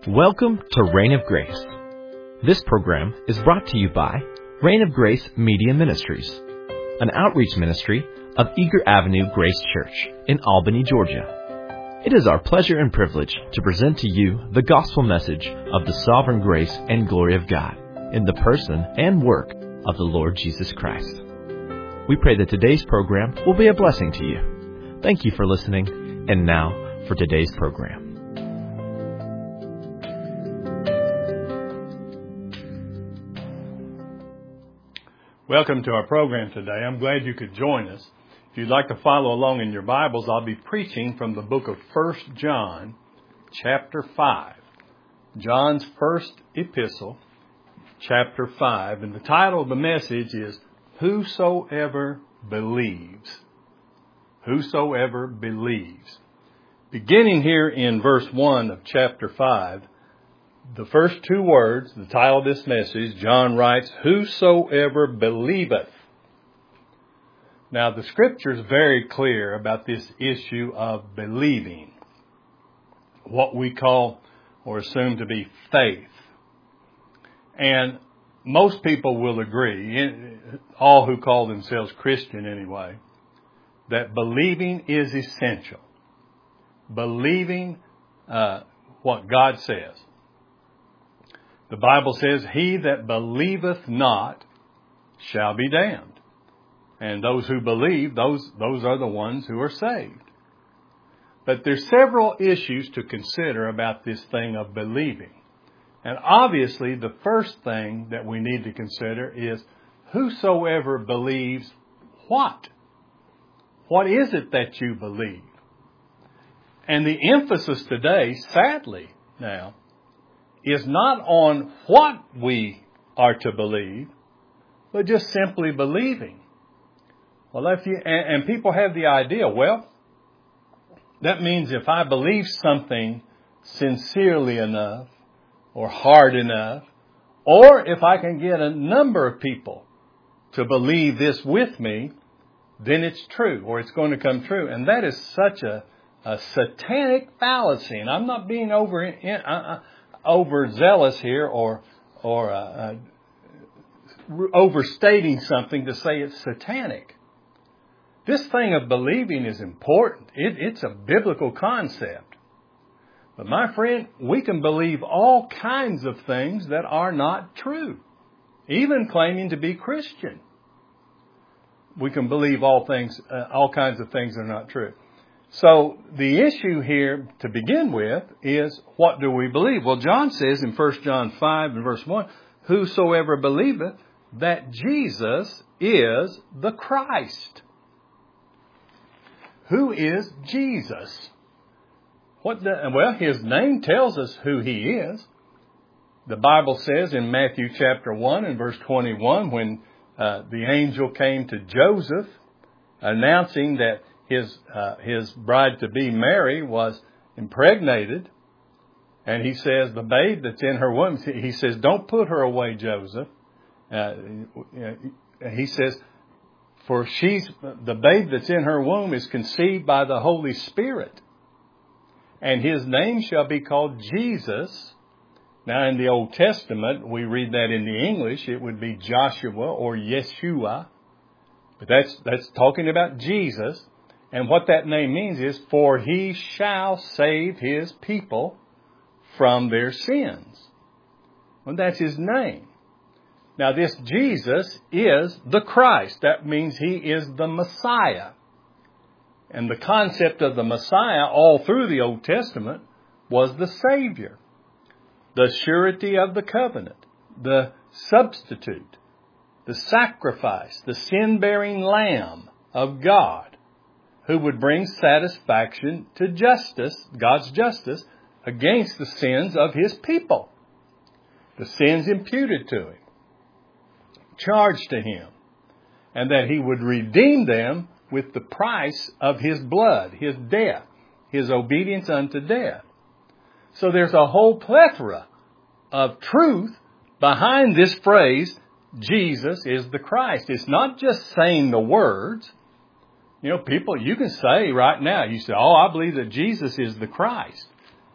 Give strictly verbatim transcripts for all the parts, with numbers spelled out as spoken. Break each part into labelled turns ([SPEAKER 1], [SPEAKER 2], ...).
[SPEAKER 1] Welcome to Reign of Grace. This program is brought to you by Reign of Grace Media Ministries, an outreach ministry of Eager Avenue Grace Church in Albany, Georgia. It is our pleasure and privilege to present to you the gospel message of the sovereign grace and glory of God in the person and work of the Lord Jesus Christ. We pray that today's program will be a blessing to you. Thank you for listening, and now for today's program.
[SPEAKER 2] Welcome to our program today. I'm glad you could join us. If you'd like to follow along in your Bibles, I'll be preaching from the book of First John, chapter five. John's first epistle, chapter five. And the title of the message is, Whosoever Believes. Whosoever Believes. Beginning here in verse one of chapter five, the first two words, the title of this message, John writes, Whosoever believeth. Now, the Scripture is very clear about this issue of believing, what we call or assume to be faith. And most people will agree, all who call themselves Christian anyway, that believing is essential. Believing uh, what God says. The Bible says, He that believeth not shall be damned. And those who believe, those, those are the ones who are saved. But there's several issues to consider about this thing of believing. And obviously, the first thing that we need to consider is, whosoever believes what? What is it that you believe? And the emphasis today, sadly now, is not on what we are to believe, but just simply believing. Well, if you, and, and people have the idea, well, that means if I believe something sincerely enough, or hard enough, or if I can get a number of people to believe this with me, then it's true, or it's going to come true. And that is such a, a satanic fallacy. And I'm not being over, in, uh, overzealous here or or uh, uh, overstating something to say it's satanic. This thing of believing is important. It, it's a biblical concept. But my friend, we can believe all kinds of things that are not true, even claiming to be Christian. We can believe all things, uh, all kinds of things that are not true. So the issue here to begin with is, what do we believe? Well, John says in First John five and verse one, Whosoever believeth that Jesus is the Christ. Who is Jesus? What the, well, His name tells us who He is. The Bible says in Matthew chapter one and verse twenty-one, when uh, the angel came to Joseph announcing that His uh, his bride-to-be Mary was impregnated. And he says, the babe that's in her womb, he says, don't put her away, Joseph. Uh, he says, for she's, the babe that's in her womb is conceived by the Holy Spirit. And His name shall be called Jesus. Now in the Old Testament, we read that in the English, it would be Joshua or Yeshua. But that's, that's talking about Jesus. And what that name means is, for He shall save His people from their sins. Well, that's His name. Now, this Jesus is the Christ. That means He is the Messiah. And the concept of the Messiah all through the Old Testament was the Savior, the surety of the covenant, the substitute, the sacrifice, the sin-bearing Lamb of God, who would bring satisfaction to justice, God's justice, against the sins of His people. The sins imputed to Him, charged to Him, and that He would redeem them with the price of His blood, His death, His obedience unto death. So there's a whole plethora of truth behind this phrase, Jesus is the Christ. It's not just saying the words. You know, people, you can say right now, you say, oh, I believe that Jesus is the Christ.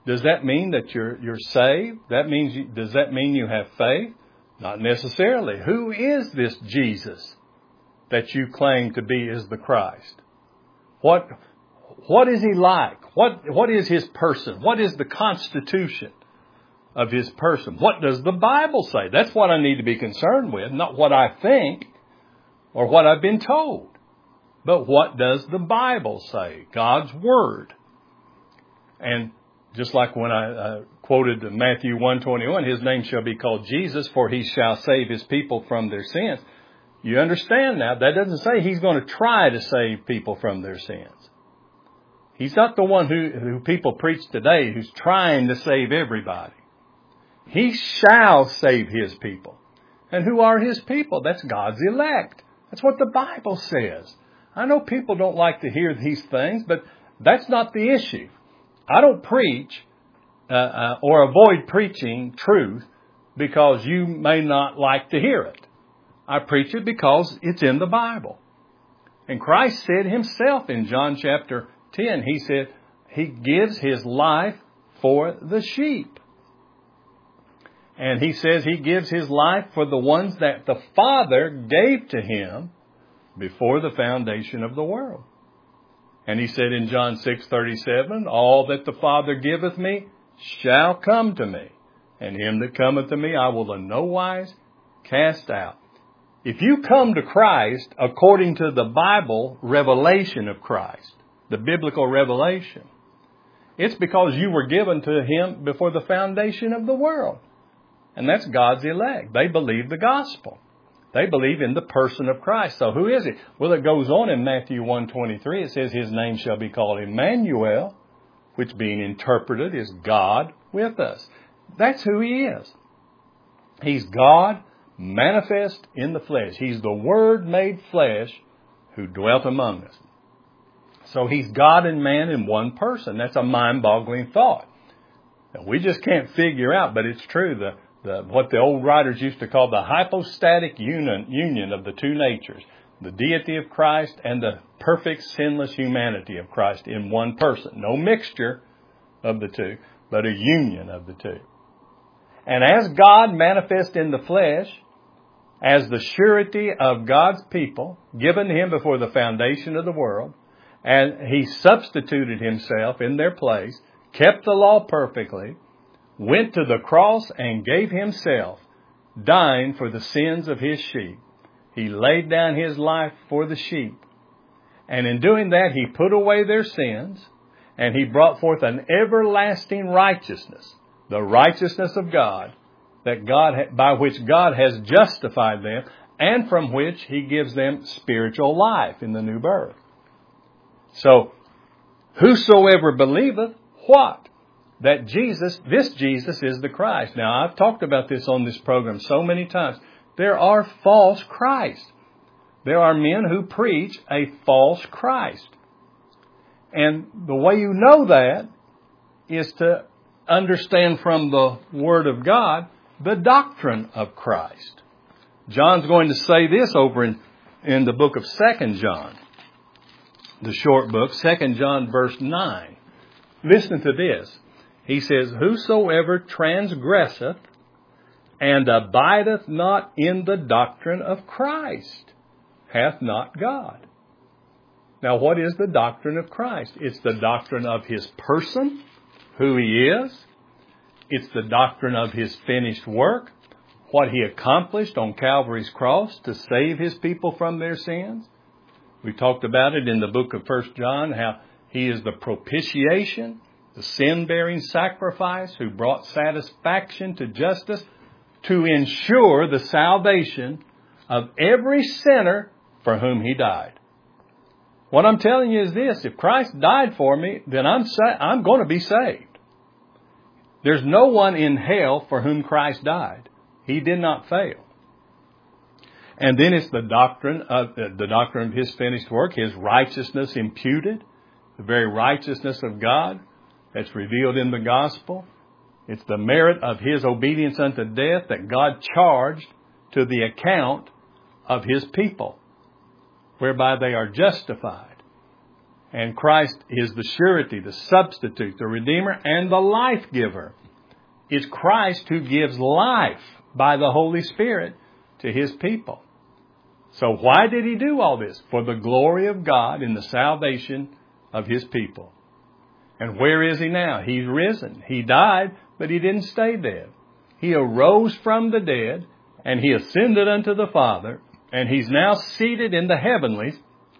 [SPEAKER 2] Does that mean that you're you're saved? That means you, does that mean you have faith? Not necessarily. Who is this Jesus that you claim to be is the Christ? What what is he like? What what is his person? What is the constitution of his person? What does the Bible say? That's what I need to be concerned with, not what I think or what I've been told. But what does the Bible say? God's Word. And just like when I uh, quoted Matthew one twenty-one, his name shall be called Jesus, for he shall save his people from their sins. You understand now, that doesn't say he's going to try to save people from their sins. He's not the one who, who people preach today who's trying to save everybody. He shall save his people. And who are his people? That's God's elect. That's what the Bible says. I know people don't like to hear these things, but that's not the issue. I don't preach uh, uh, or avoid preaching truth because you may not like to hear it. I preach it because it's in the Bible. And Christ said himself in John chapter ten, he said he gives his life for the sheep. And he says he gives his life for the ones that the Father gave to him before the foundation of the world. And he said in John six thirty-seven, all that the Father giveth me shall come to me, and him that cometh to me I will in no wise cast out. If you come to Christ according to the Bible revelation of Christ, the biblical revelation, it's because you were given to him before the foundation of the world. And that's God's elect. They believe the gospel. They believe in the person of Christ. So who is it? Well, it goes on in Matthew one twenty-three. It says his name shall be called Emmanuel, which being interpreted is God with us. That's who he is. He's God manifest in the flesh. He's the Word made flesh who dwelt among us. So he's God and man in one person. That's a mind-boggling thought. Now, we just can't figure out, but it's true. The The, what the old writers used to call the hypostatic union, union of the two natures, the deity of Christ and the perfect sinless humanity of Christ in one person. No mixture of the two, but a union of the two. And as God manifest in the flesh, as the surety of God's people, given to him before the foundation of the world, and he substituted himself in their place, kept the law perfectly, went to the cross and gave himself, dying for the sins of his sheep. He laid down his life for the sheep. And in doing that, he put away their sins, and he brought forth an everlasting righteousness, the righteousness of God, that God, by which God has justified them, and from which he gives them spiritual life in the new birth. So, whosoever believeth, what? That Jesus, this Jesus is the Christ. Now, I've talked about this on this program so many times. There are false Christs. There are men who preach a false Christ. And the way you know that is to understand from the Word of God the doctrine of Christ. John's going to say this over in, in the book of Second John, the short book, Second John verse nine. Listen to this. He says, whosoever transgresseth and abideth not in the doctrine of Christ hath not God. Now, what is the doctrine of Christ? It's the doctrine of his person, who he is. It's the doctrine of his finished work, what he accomplished on Calvary's cross to save his people from their sins. We talked about it in the book of First John, how he is the propitiation, the sin-bearing sacrifice who brought satisfaction to justice to ensure the salvation of every sinner for whom he died. What I'm telling you is this: if Christ died for me, then I'm sa- I'm going to be saved. There's no one in hell for whom Christ died. He did not fail. And then it's the doctrine of uh, the doctrine of his finished work, his righteousness imputed, the very righteousness of God that's revealed in the gospel. It's the merit of his obedience unto death that God charged to the account of his people, whereby they are justified. And Christ is the surety, the substitute, the Redeemer, and the life giver. It's Christ who gives life by the Holy Spirit to His people. So why did He do all this? For the glory of God in the salvation of His people. And where is He now? He's risen. He died, but He didn't stay dead. He arose from the dead, and He ascended unto the Father, and He's now seated in the heavenlies,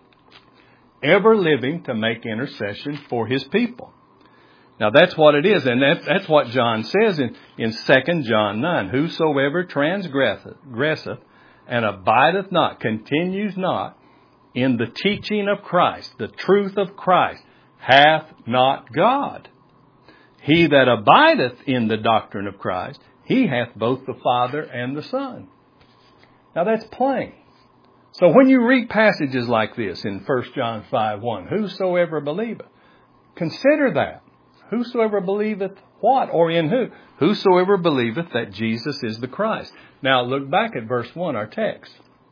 [SPEAKER 2] ever living to make intercession for His people. Now that's what it is, and that's, that's what John says in, in Second John nine. Whosoever transgresseth and abideth not, continues not in the teaching of Christ, the truth of Christ, hath not God. He that abideth in the doctrine of Christ, he hath both the Father and the Son. Now that's plain. So when you read passages like this in First John five one, whosoever believeth, consider that. Whosoever believeth what or in who? Whosoever believeth that Jesus is the Christ. Now look back at verse one, our text.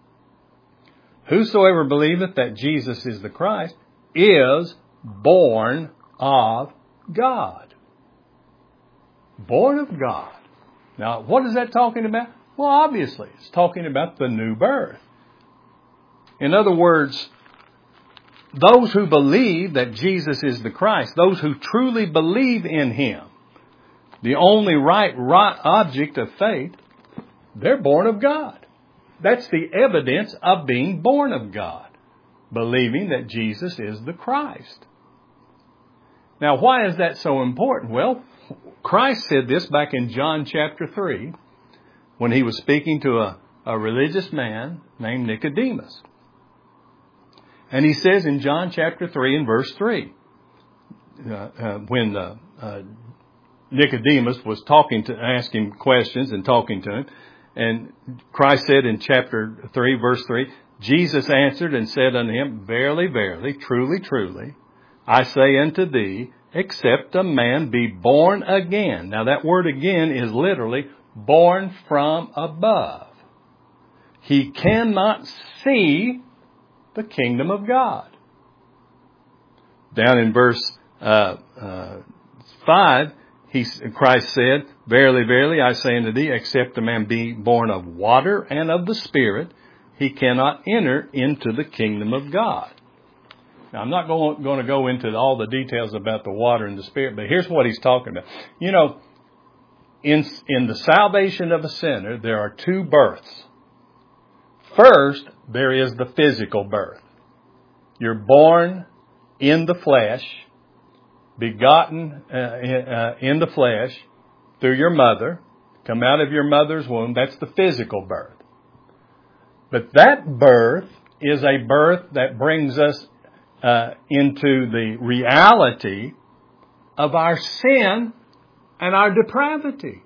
[SPEAKER 2] Whosoever believeth that Jesus is the Christ is born of God. Born of God. Now what is that talking about? Well, obviously it's talking about the new birth. In other words, those who believe that Jesus is the Christ, those who truly believe in Him, the only right, right object of faith, they're born of God. That's the evidence of being born of God, believing that Jesus is the Christ. Now, why is that so important? Well, Christ said this back in John chapter three, when He was speaking to a, a religious man named Nicodemus. And He says in John chapter three and verse three, uh, uh, when uh, uh, Nicodemus was talking to, asking questions and talking to him, and Christ said in chapter three, verse three, Jesus answered and said unto him, Verily, verily, truly, truly, I say unto thee, except a man be born again. Now that word again is literally born from above. He cannot see the kingdom of God. Down in verse uh, uh, five, he, Christ said, Verily, verily, I say unto thee, except a man be born of water and of the Spirit, he cannot enter into the kingdom of God. Now, I'm not going, going to go into all the details about the water and the Spirit, but here's what He's talking about. You know, in, in the salvation of a sinner, there are two births. First, there is the physical birth. You're born in the flesh, begotten uh, in, uh, in the flesh through your mother, come out of your mother's womb. That's the physical birth. But that birth is a birth that brings us uh, into the reality of our sin and our depravity.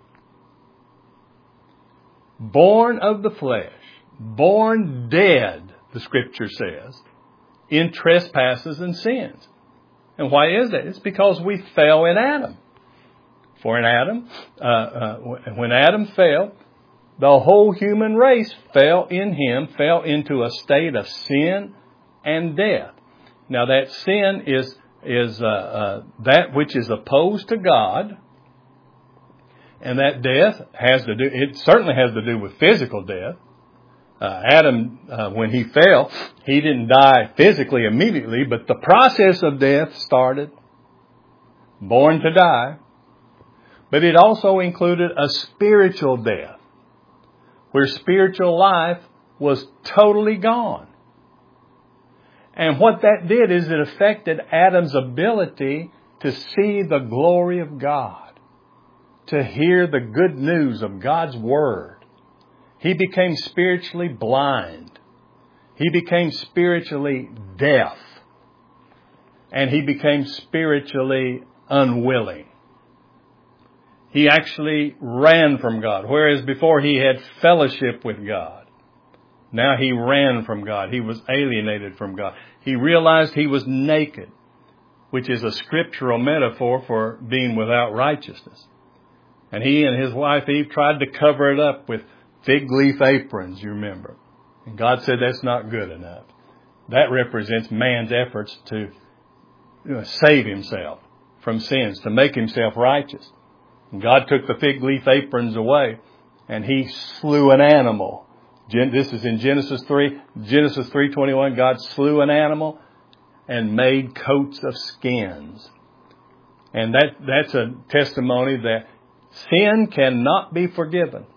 [SPEAKER 2] Born of the flesh. Born dead, the Scripture says, in trespasses and sins. And why is that? It's because we fell in Adam. For in Adam, uh, uh, when Adam fell, the whole human race fell in him, fell into a state of sin and death. Now that sin is is uh, uh, that which is opposed to God, and that death has to do. It certainly has to do with physical death. Uh, Adam, uh, when he fell, he didn't die physically immediately, but the process of death started, born to die. But it also included a spiritual death, where spiritual life was totally gone. And what that did is it affected Adam's ability to see the glory of God, to hear the good news of God's Word. He became spiritually blind. He became spiritually deaf. And he became spiritually unwilling. He actually ran from God, whereas before he had fellowship with God. Now he ran from God. He was alienated from God. He realized he was naked, which is a scriptural metaphor for being without righteousness. And he and his wife Eve tried to cover it up with fig leaf aprons, you remember. And God said that's not good enough. That represents man's efforts to you know, save himself from sins, to make himself righteous. And God took the fig leaf aprons away, and he slew an animal. This is in Genesis three. Genesis three twenty-one, God slew an animal and made coats of skins. And that, that's a testimony that sin cannot be forgiven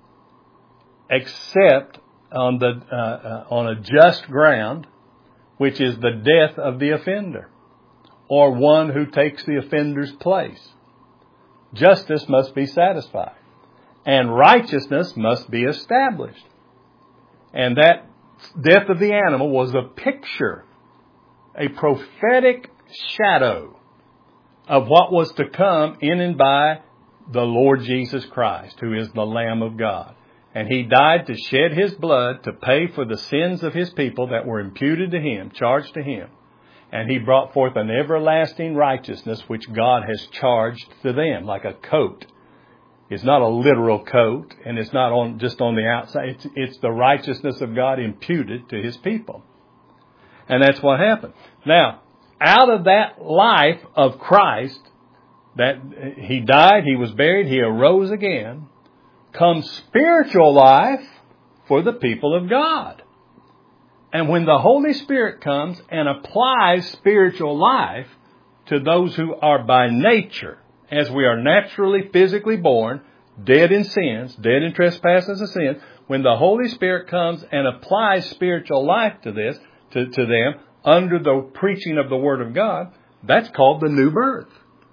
[SPEAKER 2] except on the uh, uh, on a just ground, which is the death of the offender, or one who takes the offender's place. Justice must be satisfied, and righteousness must be established. And that death of the animal was a picture, a prophetic shadow of what was to come in and by the Lord Jesus Christ, who is the Lamb of God. And he died to shed his blood to pay for the sins of his people that were imputed to him, charged to him. And he brought forth an everlasting righteousness which God has charged to them, like a coat. It's not a literal coat, and it's not on just on the outside. It's, it's the righteousness of God imputed to his people. And that's what happened. Now, out of that life of Christ, that he died, he was buried, he arose again, comes spiritual life for the people of God. And when the Holy Spirit comes and applies spiritual life to those who are by nature, as we are naturally, physically born, dead in sins, dead in trespasses and sins, when the Holy Spirit comes and applies spiritual life to this, to, to them, under the preaching of the Word of God, that's called the new birth.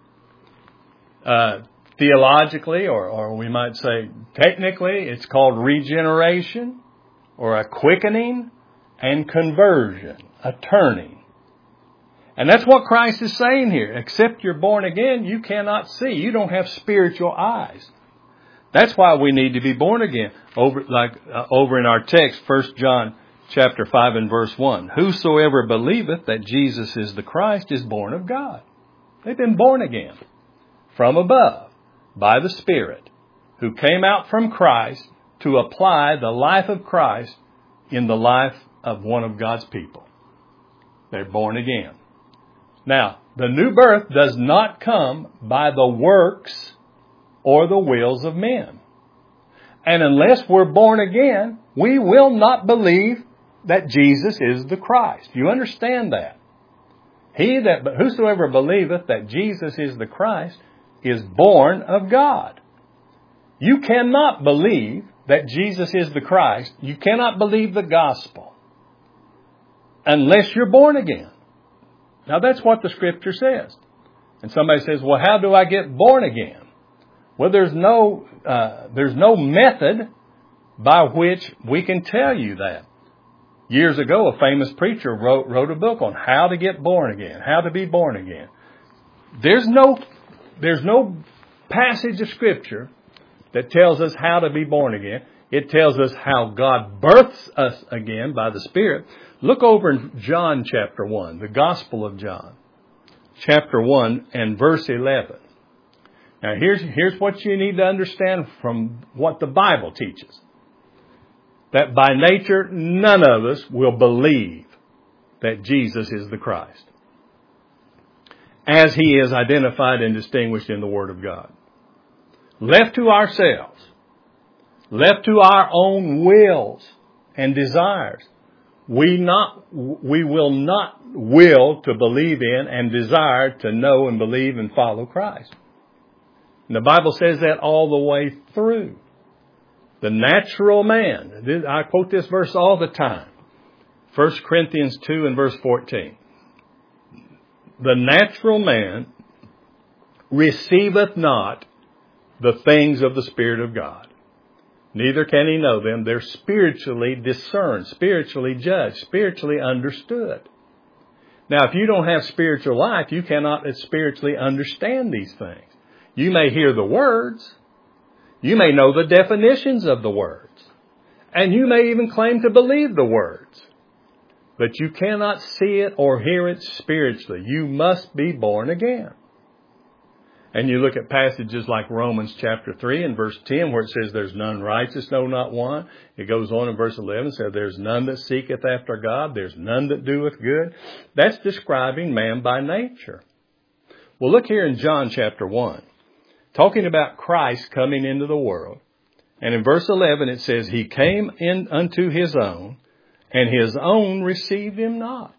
[SPEAKER 2] Uh, theologically, or, or we might say technically, it's called regeneration, or a quickening, and conversion, a turning. And that's what Christ is saying here. Except you're born again, you cannot see. You don't have spiritual eyes. That's why we need to be born again. Over, like uh, over in our text, First John chapter five and verse one. Whosoever believeth that Jesus is the Christ is born of God. They've been born again from above by the Spirit, who came out from Christ to apply the life of Christ in the life of one of God's people. They're born again. Now, the new birth does not come by the works or the wills of men. And unless we're born again, we will not believe that Jesus is the Christ. You understand that? He that, whosoever believeth that Jesus is the Christ is born of God. You cannot believe that Jesus is the Christ. You cannot believe the gospel unless you're born again. Now that's what the Scripture says. And somebody says, well, how do I get born again? Well, there's no, uh, there's no method by which we can tell you that. Years ago, a famous preacher wrote, wrote a book on how to get born again, how to be born again. There's no, there's no passage of Scripture that tells us how to be born again. It tells us how God births us again by the Spirit. Look over in John chapter one, the Gospel of John, chapter one and verse eleven. Now here's, here's what you need to understand from what the Bible teaches. That by nature, none of us will believe that Jesus is the Christ, as He is identified and distinguished in the Word of God. Left to ourselves, left to our own wills and desires, we not, we will not will to believe in and desire to know and believe and follow Christ. And the Bible says that all the way through. The natural man, I quote this verse all the time. First Corinthians two and verse fourteen. The natural man receiveth not the things of the Spirit of God, neither can he know them. They're spiritually discerned, spiritually judged, spiritually understood. Now, if you don't have spiritual life, you cannot spiritually understand these things. You may hear the words. You may know the definitions of the words. And you may even claim to believe the words. But you cannot see it or hear it spiritually. You must be born again. And you look at passages like Romans chapter three and verse ten where it says there's none righteous, no, not one. It goes on in verse eleven, says there's none that seeketh after God. There's none that doeth good. That's describing man by nature. Well, look here in John chapter one, talking about Christ coming into the world. And in verse eleven it says, He came in unto His own, and His own received Him not.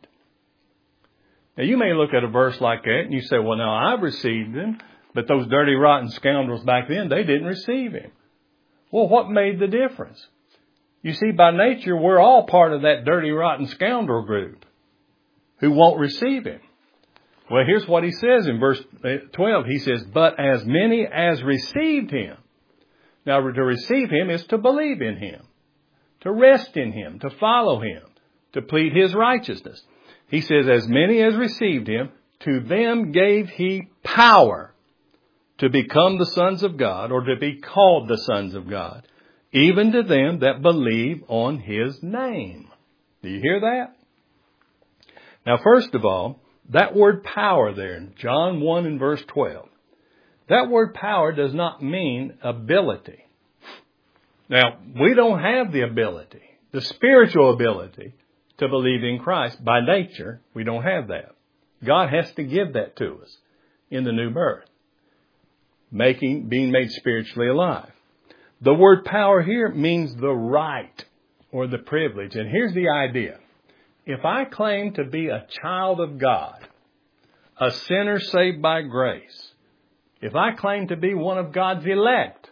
[SPEAKER 2] Now you may look at a verse like that and you say, well, now I've received Him. But those dirty, rotten scoundrels back then, they didn't receive Him. Well, what made the difference? You see, by nature, we're all part of that dirty, rotten scoundrel group who won't receive Him. Well, here's what He says in verse twelve. He says, but as many as received Him. Now, to receive Him is to believe in Him, to rest in Him, to follow Him, to plead His righteousness. He says, as many as received Him, to them gave He power to become the sons of God, or to be called the sons of God, even to them that believe on His name. Do you hear that? Now, first of all, that word power there in John one and verse twelve, that word power does not mean ability. Now, we don't have the ability, the spiritual ability to believe in Christ. By nature, we don't have that. God has to give that to us in the new birth. Making, being made spiritually alive. The word power here means the right or the privilege. And here's the idea. If I claim to be a child of God, a sinner saved by grace, if I claim to be one of God's elect,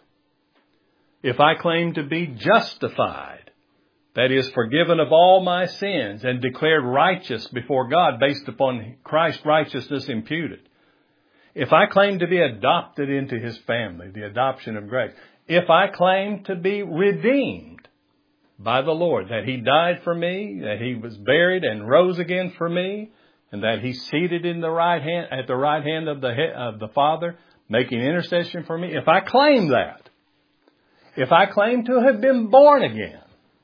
[SPEAKER 2] if I claim to be justified, that is, forgiven of all my sins and declared righteous before God based upon Christ's righteousness imputed, if I claim to be adopted into His family, the adoption of grace, if I claim to be redeemed by the Lord, that He died for me, that He was buried and rose again for me, and that He's seated in the right hand, at the right hand of the, of the Father, making intercession for me, if I claim that, if I claim to have been born again,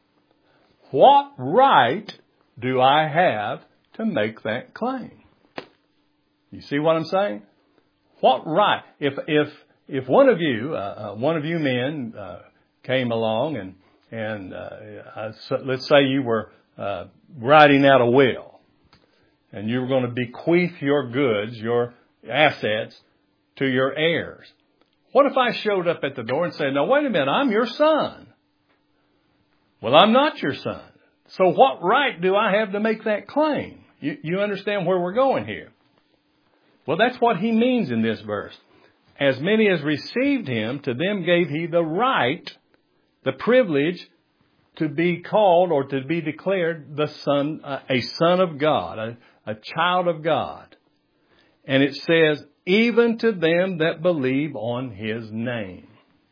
[SPEAKER 2] what right do I have to make that claim? You see what I'm saying? What right? If if if one of you, uh, uh, one of you men, uh, came along and and uh, uh, so let's say you were uh, writing out a will, and you were going to bequeath your goods, your assets, to your heirs. What if I showed up at the door and said, "Now wait a minute, I'm your son"? Well, I'm not your son. So what right do I have to make that claim? You, you understand where we're going here? Well, that's what he means in this verse. As many as received Him, to them gave He the right, the privilege to be called or to be declared the son, uh, a son of God, a, a child of God. And it says, even to them that believe on His name.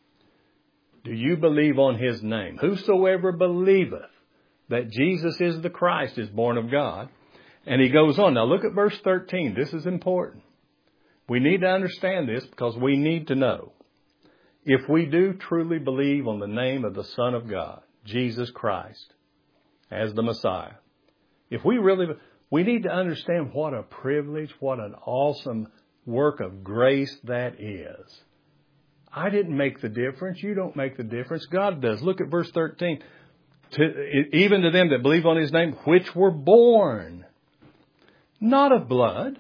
[SPEAKER 2] Do you believe on His name? Whosoever believeth that Jesus is the Christ is born of God. And he goes on. Now look at verse thirteen. This is important. We need to understand this because we need to know. If we do truly believe on the name of the Son of God, Jesus Christ, as the Messiah, if we really, we need to understand what a privilege, what an awesome work of grace that is. I didn't make the difference. You don't make the difference. God does. Look at verse thirteen. To, even to them that believe on His name, which were born not of blood.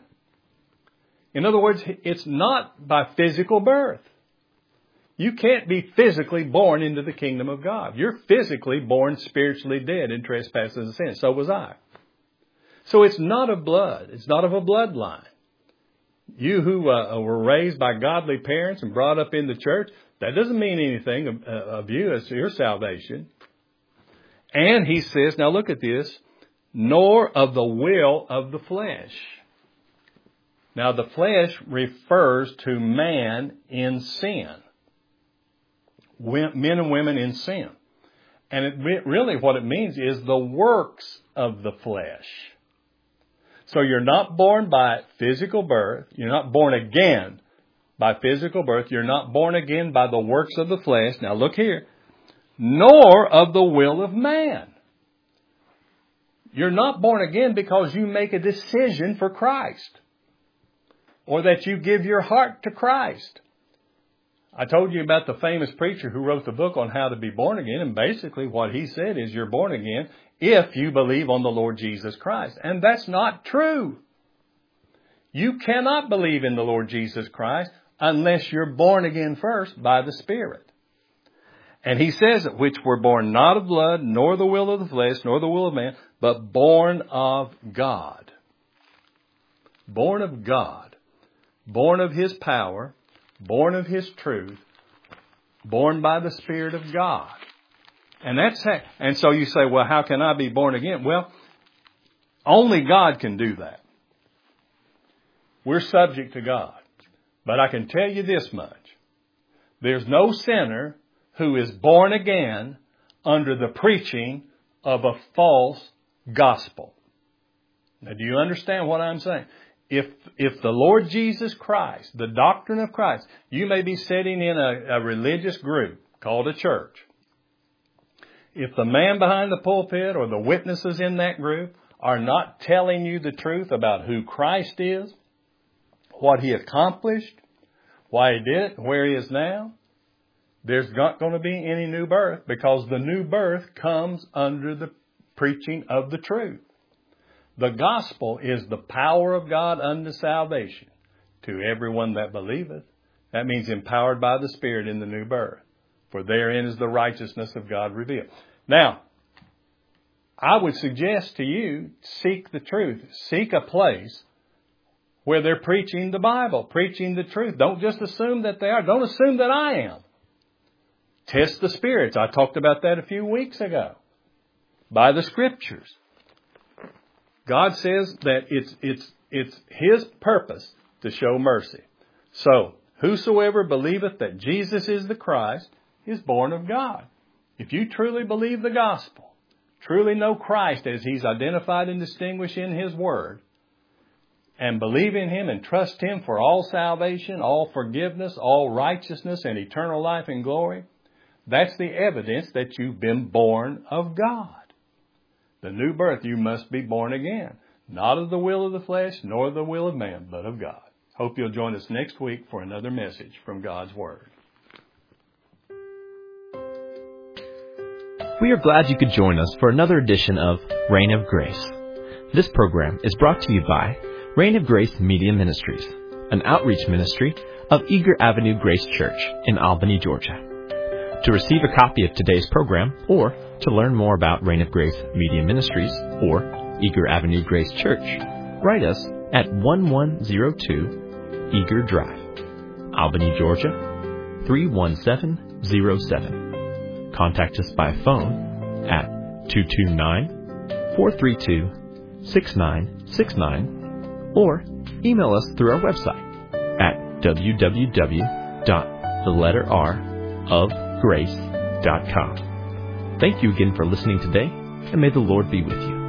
[SPEAKER 2] In other words, it's not by physical birth. You can't be physically born into the kingdom of God. You're physically born spiritually dead in trespasses and sins. So was I. So it's not of blood. It's not of a bloodline. You who uh, were raised by godly parents and brought up in the church, that doesn't mean anything of, uh, of you as to your salvation. And he says, now look at this, nor of the will of the flesh. Now the flesh refers to man in sin. Men and women in sin. And it really what it means is the works of the flesh. So you're not born by physical birth. You're not born again by physical birth. You're not born again by the works of the flesh. Now look here. Nor of the will of man. You're not born again because you make a decision for Christ. or that you give your heart to Christ. I told you about the famous preacher who wrote the book on how to be born again, and basically what he said is you're born again if you believe on the Lord Jesus Christ. And that's not true. You cannot believe in the Lord Jesus Christ unless you're born again first by the Spirit. And he says that which were born not of blood, nor the will of the flesh, nor the will of man, but born of God. Born of God. Born of His power. Born of His truth. Born by the Spirit of God. And that's how, and so you say, well, how can I be born again? Well, only God can do that. We're subject to God. But I can tell you this much. There's no sinner who is born again under the preaching of a false gospel. Now, do you understand what I'm saying? If if the Lord Jesus Christ, the doctrine of Christ, you may be sitting in a, a religious group called a church. If the man behind the pulpit or the witnesses in that group are not telling you the truth about who Christ is, what He accomplished, why He did it, where He is now, there's not going to be any new birth, because the new birth comes under the preaching of the truth. The gospel is the power of God unto salvation to everyone that believeth. That means empowered by the Spirit in the new birth. For therein is the righteousness of God revealed. Now, I would suggest to you, seek the truth. Seek a place where they're preaching the Bible, preaching the truth. Don't just assume that they are. Don't assume that I am. Test the spirits. I talked about that a few weeks ago. By the Scriptures. God says that it's it's it's His purpose to show mercy. So, whosoever believeth that Jesus is the Christ is born of God. If you truly believe the gospel, truly know Christ as He's identified and distinguished in His Word, and believe in Him and trust Him for all salvation, all forgiveness, all righteousness, and eternal life and glory, that's the evidence that you've been born of God. The new birth, you must be born again. Not of the will of the flesh, nor the will of man, but of God. Hope you'll join us next week for another message from God's Word.
[SPEAKER 1] We are glad you could join us for another edition of Reign of Grace. This program is brought to you by Reign of Grace Media Ministries, an outreach ministry of Eager Avenue Grace Church in Albany, Georgia. To receive a copy of today's program, or to learn more about Reign of Grace Media Ministries or Eager Avenue Grace Church, write us at one one zero two Eager Drive, Albany, Georgia three one seven zero seven. Contact us by phone at two two nine, four three two, six nine six nine or email us through our website at w w w dot the letter R of grace dot com. Thank you again for listening today, and may the Lord be with you.